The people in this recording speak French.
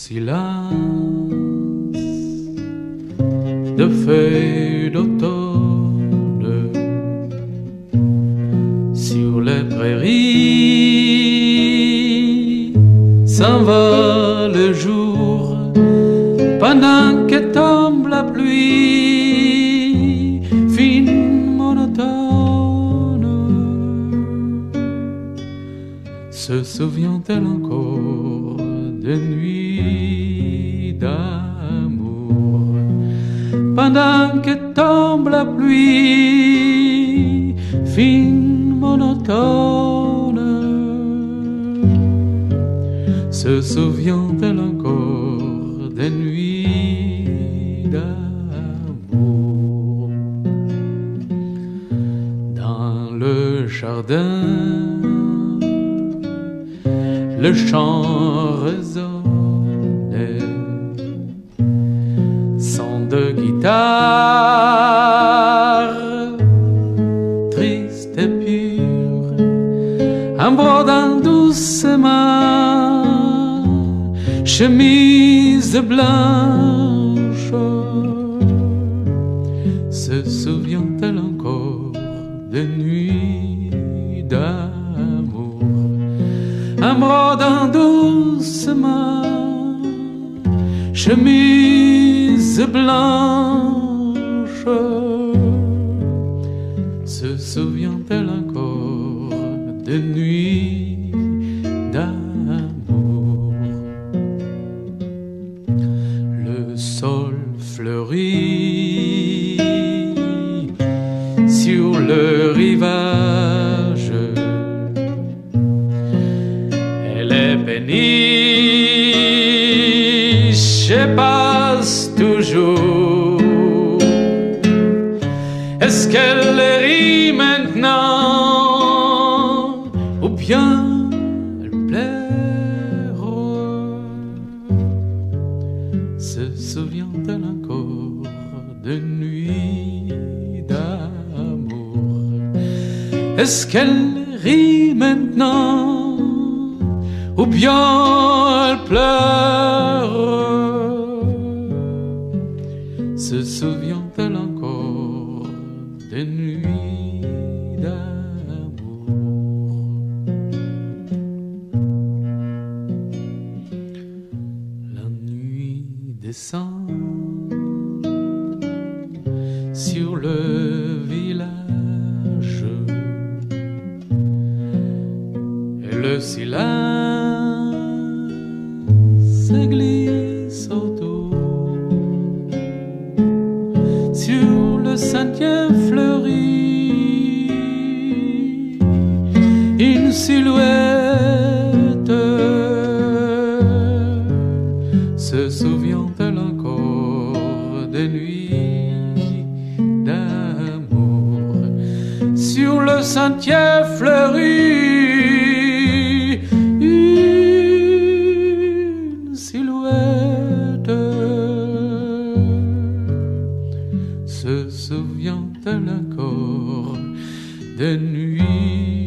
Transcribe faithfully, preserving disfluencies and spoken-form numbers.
silence de feuilles d'automne sur les prairies s'en va le jour pendant que tombe la pluie fine monotone. Se souvient-elle encore des nuits d'amour pendant que tombe la pluie fine monotone? Se souvient-elle encore des nuits d'amour dans le jardin? Le chant résonnait, son de guitare, triste et pure, en brodant doucement, chemise blanche. Se souvient-elle encore des nuits d'amour? En brodant doucement, chemise blanche. Se souvient-elle encore des nuits d'amour? Le sol fleurit sur le rivage, les péniches passent toujours. Est-ce qu'elle rit maintenant ou bien elle pleure? Se souvient-elle encore de nuits d'amour? Est-ce qu'elle rit maintenant ou bien elle pleure? Se souvient-elle encore des nuits d'amour? La nuit descend sur le village et le silence se glisse autour sur le sentier fleuri. Une silhouette se souvient-elle encore des nuits d'amour sur le sentier fleuri? Se souvient-elle encore des nuits